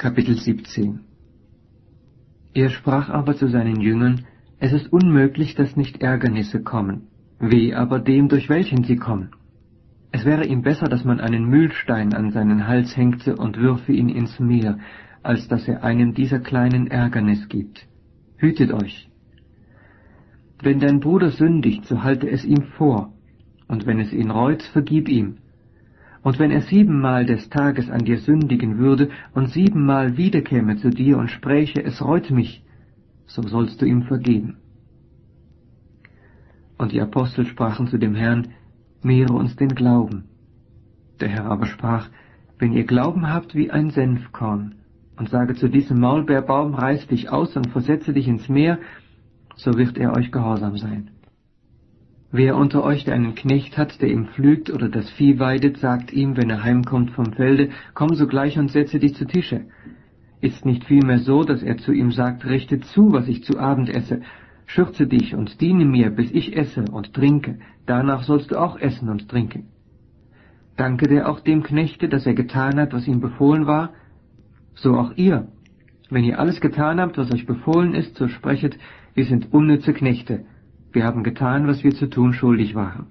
Kapitel 17. Er sprach aber zu seinen Jüngern: Es ist unmöglich, dass nicht Ärgernisse kommen. Weh aber dem, durch welchen sie kommen. Es wäre ihm besser, dass man einen Mühlstein an seinen Hals hängte und würfe ihn ins Meer, als dass er einem dieser kleinen Ärgernis gibt. Hütet euch. Wenn dein Bruder sündigt, so halte es ihm vor, und wenn es ihn reut, vergib ihm. Und wenn er 7-mal des Tages an dir sündigen würde und 7-mal wiederkäme zu dir und spräche, es reut mich, so sollst du ihm vergeben. Und die Apostel sprachen zu dem Herrn: Mehre uns den Glauben. Der Herr aber sprach: Wenn ihr Glauben habt wie ein Senfkorn, und sage zu diesem Maulbeerbaum: Reiß dich aus und versetze dich ins Meer, so wird er euch gehorsam sein. Wer unter euch, der einen Knecht hat, der ihm pflügt oder das Vieh weidet, sagt ihm, wenn er heimkommt vom Felde: Komm sogleich und setze dich zu Tische. Ist nicht vielmehr so, dass er zu ihm sagt: Richte zu, was ich zu Abend esse, schürze dich und diene mir, bis ich esse und trinke, danach sollst du auch essen und trinken. Danke der auch dem Knechte, dass er getan hat, was ihm befohlen war? So auch ihr. Wenn ihr alles getan habt, was euch befohlen ist, so sprechet: Wir sind unnütze Knechte. Wir haben getan, was wir zu tun schuldig waren.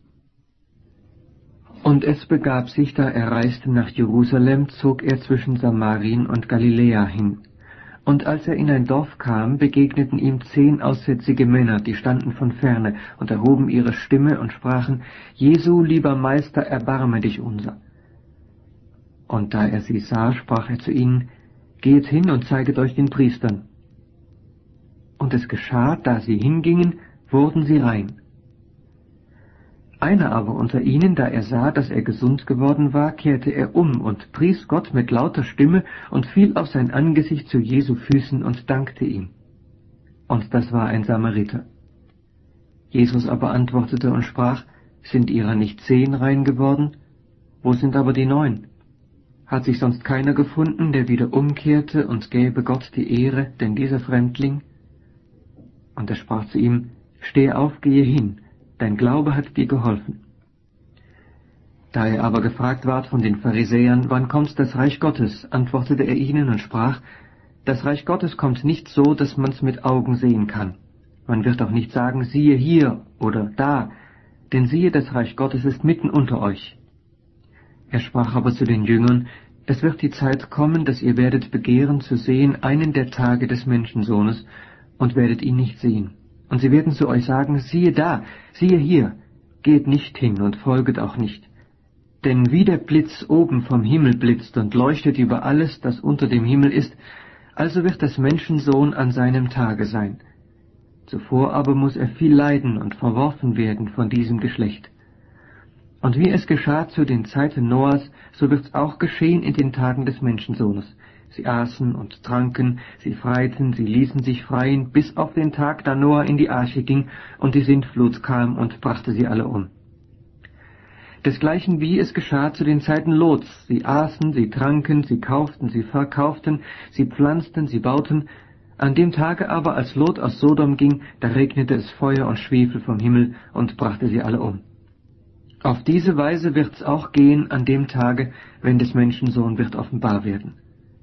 Und es begab sich, da er reiste nach Jerusalem, zog er zwischen Samarien und Galiläa hin. Und als er in ein Dorf kam, begegneten ihm 10 aussätzige Männer, die standen von ferne und erhoben ihre Stimme und sprachen: Jesu, lieber Meister, erbarme dich unser. Und da er sie sah, sprach er zu ihnen: Geht hin und zeiget euch den Priestern. Und es geschah, da sie hingingen, wurden sie rein. Einer aber unter ihnen, da er sah, dass er gesund geworden war, kehrte er um und pries Gott mit lauter Stimme und fiel auf sein Angesicht zu Jesu Füßen und dankte ihm. Und das war ein Samariter. Jesus aber antwortete und sprach: Sind ihrer nicht 10 rein geworden? Wo sind aber die 9? Hat sich sonst keiner gefunden, der wieder umkehrte und gäbe Gott die Ehre, denn dieser Fremdling? Und er sprach zu ihm: Steh auf, gehe hin, dein Glaube hat dir geholfen. Da er aber gefragt ward von den Pharisäern: Wann kommt das Reich Gottes? Antwortete er ihnen und sprach: Das Reich Gottes kommt nicht so, dass man's mit Augen sehen kann. Man wird auch nicht sagen: Siehe hier oder da, denn siehe, das Reich Gottes ist mitten unter euch. Er sprach aber zu den Jüngern: Es wird die Zeit kommen, dass ihr werdet begehren zu sehen einen der Tage des Menschensohnes, und werdet ihn nicht sehen. Und sie werden zu euch sagen: Siehe da, siehe hier, geht nicht hin und folget auch nicht. Denn wie der Blitz oben vom Himmel blitzt und leuchtet über alles, das unter dem Himmel ist, also wird des Menschensohn an seinem Tage sein. Zuvor aber muss er viel leiden und verworfen werden von diesem Geschlecht. Und wie es geschah zu den Zeiten Noahs, so wird's auch geschehen in den Tagen des Menschensohnes. Sie aßen und tranken, sie freiten, sie ließen sich freien, bis auf den Tag, da Noah in die Arche ging, und die Sintflut kam und brachte sie alle um. Desgleichen wie es geschah zu den Zeiten Lots. Sie aßen, sie tranken, sie kauften, sie verkauften, sie pflanzten, sie bauten. An dem Tage aber, als Lot aus Sodom ging, da regnete es Feuer und Schwefel vom Himmel und brachte sie alle um. Auf diese Weise wird's auch gehen an dem Tage, wenn des Menschensohn wird offenbar werden.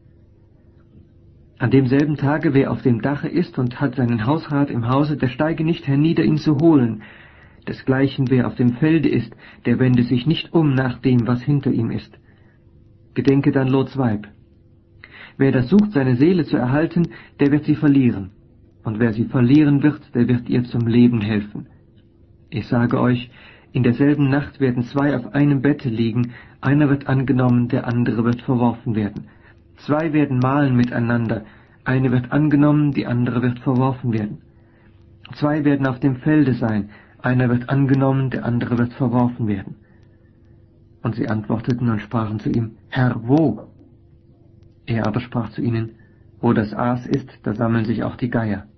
An demselben Tage, wer auf dem Dache ist und hat seinen Hausrat im Hause, der steige nicht hernieder, ihn zu holen. Desgleichen, wer auf dem Felde ist, der wende sich nicht um nach dem, was hinter ihm ist. Gedenke dann Lots Weib. Wer das sucht, seine Seele zu erhalten, der wird sie verlieren. Und wer sie verlieren wird, der wird ihr zum Leben helfen. Ich sage euch, in derselben Nacht werden 2 auf einem Bette liegen, einer wird angenommen, der andere wird verworfen werden. 2 werden mahlen miteinander, eine wird angenommen, die andere wird verworfen werden. 2 werden auf dem Felde sein, einer wird angenommen, der andere wird verworfen werden. Und sie antworteten und sprachen zu ihm: Herr, wo? Er aber sprach zu ihnen: Wo das Aas ist, da sammeln sich auch die Geier.